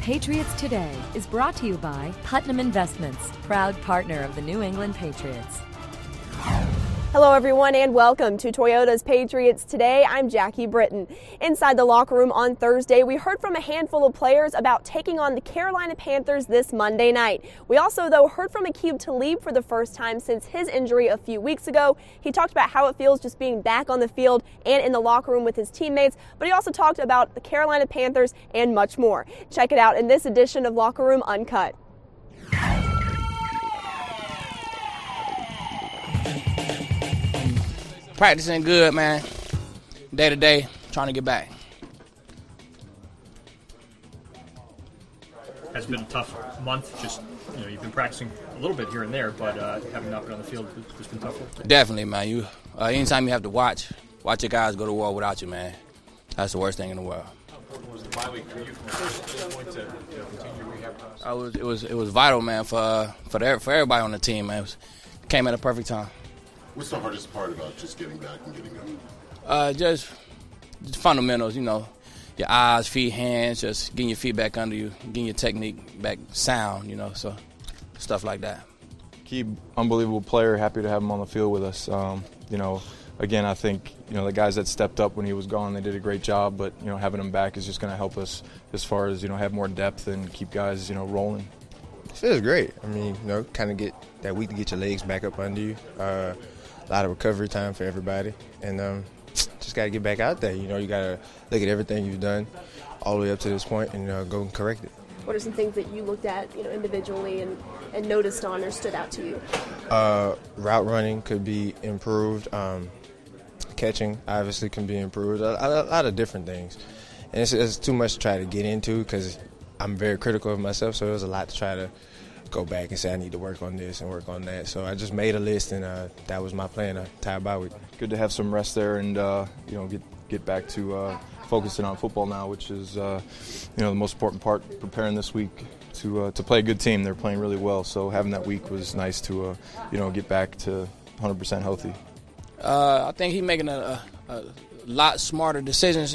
Patriots Today is brought to you by Putnam Investments, proud partner of the New England Patriots. Hello everyone and welcome to Toyota's Patriots Today. I'm Jackie Britton. Inside the locker room on Thursday, we heard from a handful of players about taking on the Carolina Panthers this Monday night. We also, though, heard from Aqib Talib for the first time since his injury a few weeks ago. He talked about how it feels just being back on the field and in the locker room with his teammates, but he also talked about the Carolina Panthers and much more. Check it out in this edition of Locker Room Uncut. Practicing good, man. Day to day, trying to get back. Has been a tough month. Just, you've been practicing a little bit here and there, but having not been on the field has been tough. Definitely, man. Anytime you have to watch your guys go to war without you, man. That's the worst thing in the world. What was the bye week for you from this point to continue rehab process? It was vital, man, for everybody on the team, man. It came at a perfect time. What's the hardest part about just getting back and getting going? Just fundamentals, your eyes, feet, hands, just getting your feet back under you, getting your technique back sound, so stuff like that. Aqib, unbelievable player, happy to have him on the field with us. Again, I think, the guys that stepped up when he was gone, they did a great job, but, having him back is just going to help us as far as, have more depth and keep guys, rolling. It feels great. Kind of get that week to get your legs back up under you. A lot of recovery time for everybody, and just got to get back out there. You got to look at everything you've done all the way up to this point and go and correct it. What are some things that you looked at, individually and noticed on or stood out to you? Route running could be improved. Catching obviously can be improved. A lot of different things, and it's too much to try to get into because I'm very critical of myself. So there's a lot to try to go back and say I need to work on this and work on that. So I just made a list, and that was my plan, a entire bye week. Good to have some rest there and get back to focusing on football now, which is the most important part. Preparing this week to play a good team. They're playing really well, so having that week was nice to get back to 100% healthy. I think he's making a lot smarter decisions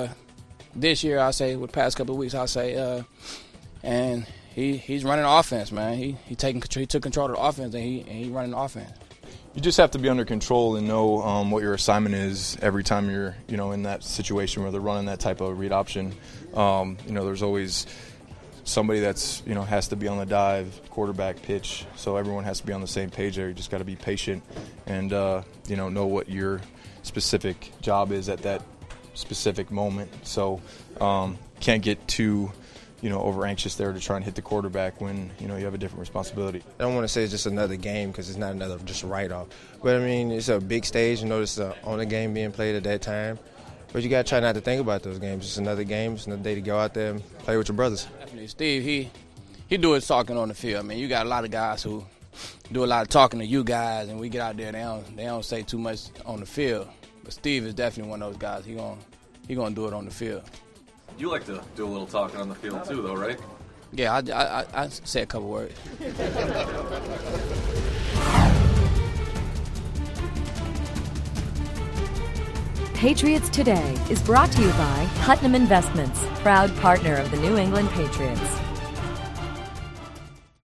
this year. I say with the past couple of weeks, I say, and. He's running offense, man. He took control of the offense, and he running the offense. You just have to be under control and know what your assignment is every time you're in that situation where they're running that type of read option. There's always somebody that's has to be on the dive, quarterback, pitch. So everyone has to be on the same page there. You just got to be patient and know what your specific job is at that specific moment. So can't get too over anxious there to try and hit the quarterback when, you have a different responsibility. I don't want to say it's just another game because it's not another just write-off. But, it's a big stage. It's the only game being played at that time. But you got to try not to think about those games. It's another game. It's another day to go out there and play with your brothers. Definitely. Steve, he do his talking on the field. You got a lot of guys who do a lot of talking to you guys, and we get out there, they don't say too much on the field. But Steve is definitely one of those guys. He gonna do it on the field. You like to do a little talking on the field too, though, right? Yeah, I say a couple words. Patriots Today is brought to you by Putnam Investments, proud partner of the New England Patriots.